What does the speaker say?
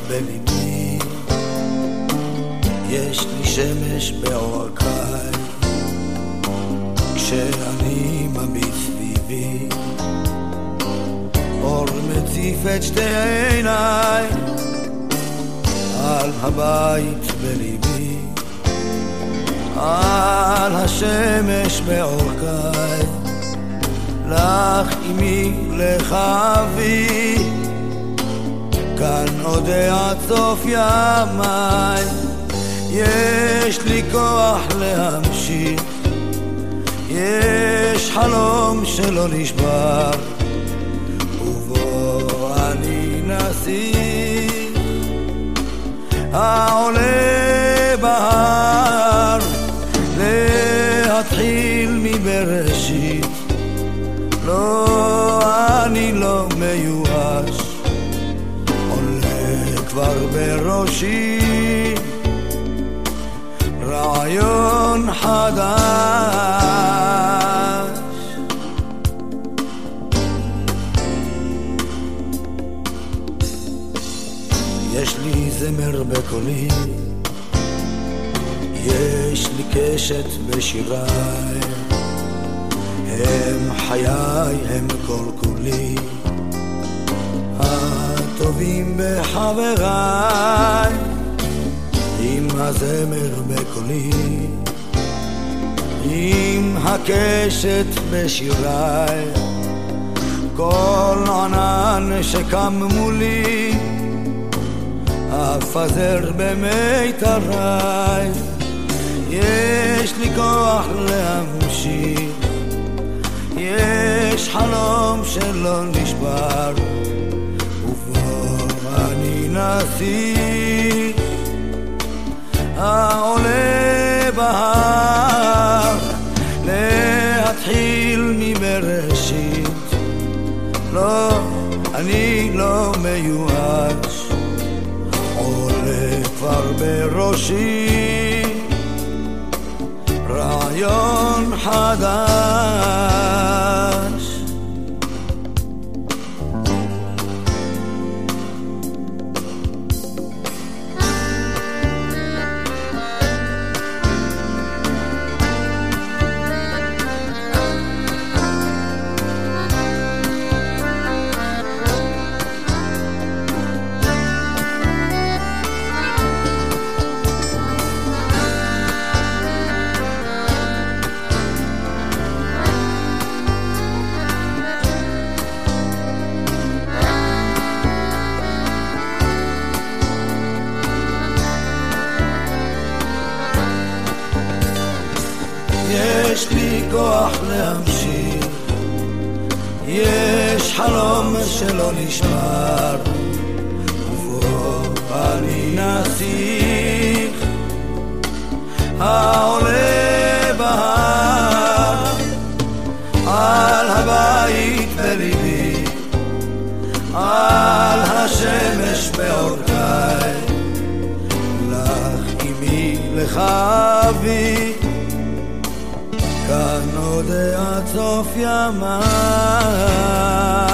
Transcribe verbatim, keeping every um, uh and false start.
בליבי, יש לי שמש בעורקיי, כשאני מביט סביבי, אור מציף את שתי עיניי, על הבית בליבי, על השמש בעורקיי, לך אמי לך אבי, כאן עוד עד סוף ימיי, יש לי כוח להמשיך, יש חלום שלא נשבר, ובו אני נסיך העולה בהר, להתחיל מבראשית, לא, אני לא מיואש, עולה כבר בראשי רעיון חדש. יש לי זמר בקולי, יש לי קשת בשיריי, הם חיי, הם כל כולי, הטובים בחבריי, עם הזמר בקולי, עם הקשת בשיריי, כל ענן שקם מולי, אפזר במיתריי, יש לי כוח להמשיך, יש חלום שלא נשבר, ובו אני נסיך העולה בהר, להתחיל מבראשית, לא, אני לא מיואש, עולה כבר בראשי רעיון חדש. יש לי כוח להמשיך, יש חלום שלא נשבר, ובו אני נסיך העולה בהר, על הבית בליבי, על השמש בעורקיי, לך אמי לך אבי, כאן עוד עד סוף ימיי.